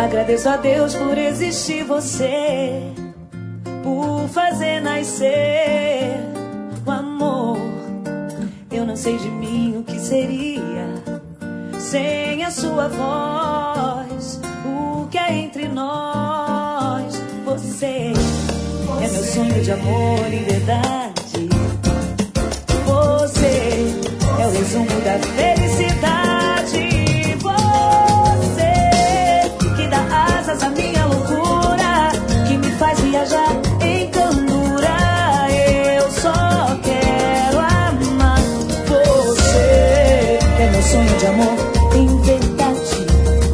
Agradeço a Deus por existir você, por fazer nascer o amor. Eu não sei de mim o que seria sem a sua voz. O que é entre nós? Você é meu sonho de amor em verdade. Você é o resumo da felicidade. Você que dá asas à minha loucura, que me faz viajar em candura. Eu só quero amar você, que é meu sonho de amor em verdade.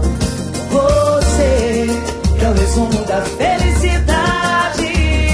Você que é o resumo da felicidade.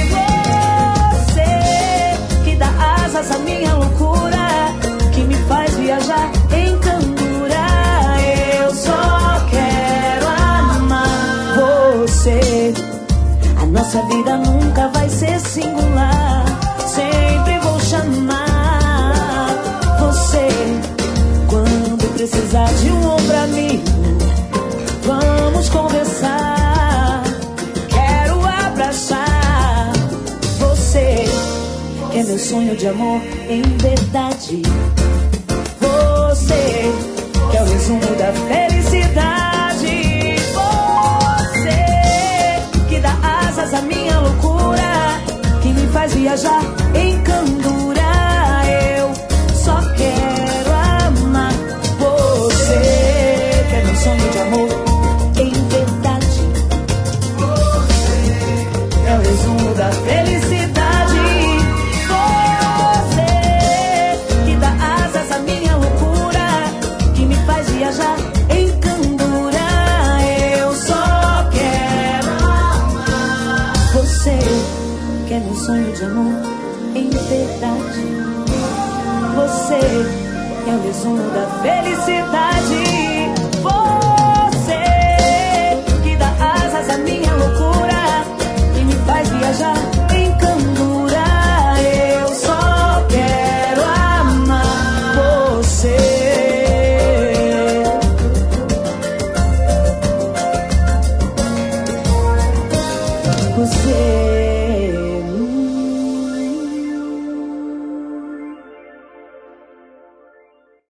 Você que dá asas à minha loucura, que me faz viajar em candura. Eu só quero amar você. A nossa vida nunca vai ser singular, sempre vou chamar você. Quando precisar de um ombro amigo, vamos conversar. Quero abraçar você, que é meu sonho de amor em verdade. Você que é o resumo da felicidade. Você que dá asas à minha loucura, que me faz viajar em candura. Eu só quero amar você, que é meu sonho de amor em verdade. Você é o resumo da felicidade. Você que dá asas à minha loucura, que me faz viajar em candura. Eu só quero amar você, que é meu sonho de amor em verdade. Você é o resumo da felicidade.